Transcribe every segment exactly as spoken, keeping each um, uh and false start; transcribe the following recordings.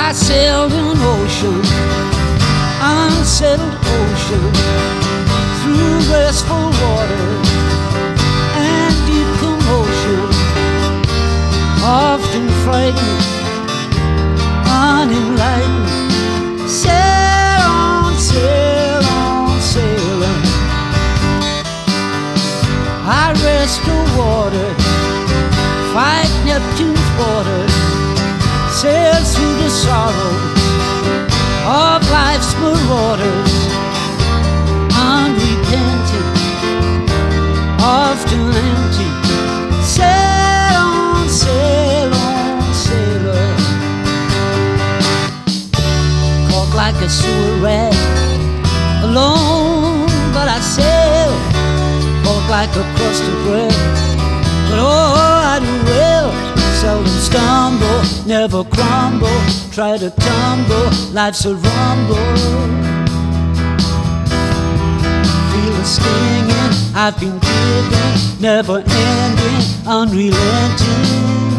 I sailed an ocean, unsettled ocean, through restful waters and deep commotion, often frightened, unenlightened. Sail on, sail on, sailor. I rest the water, fight Neptune's waters, sail through the sorrows of life's marauders, unrepentant, often empty. Sail on, sail on, sailor. Caught like a sewer rat, alone, but I sail. Caught like a crust of bread, but oh, I do well. Seldom stumble, never crumble, try to tumble, life's a rumble. Feel the stinging, I've been giving, never ending, unrelenting.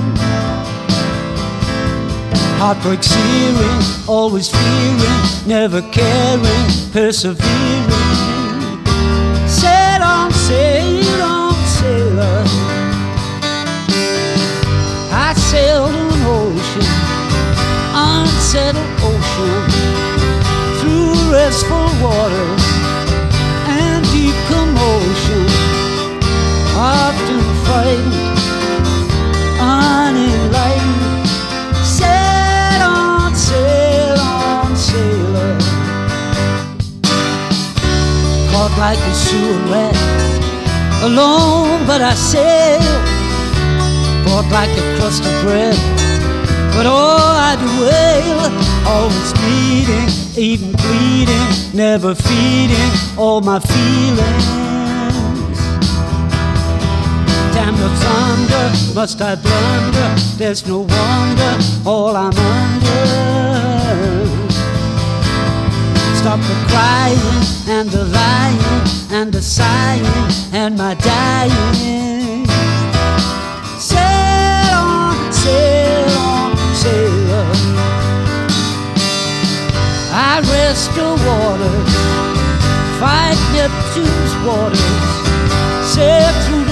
Heartbreak searing, always fearing, never caring, persevering. Sail on, sail on, sailor. I sailed an ocean, unsettled ocean, through restful waters and deep commotion, often frightened, unenlightened. Sail on, sail on, sailor. Caught like a sewer rat, alone, but I sail. Bought like a crust of bread, but oh, I do well. Always bleeding, even bleeding, never feeding all my feelings. Damn the thunder, must I blunder? There's no wonder, all I'm under. Stop the crying and the lying and the sighing and my dying. Sail on, sail on, sailor. I rest the waters, fight Neptune's waters, sail through the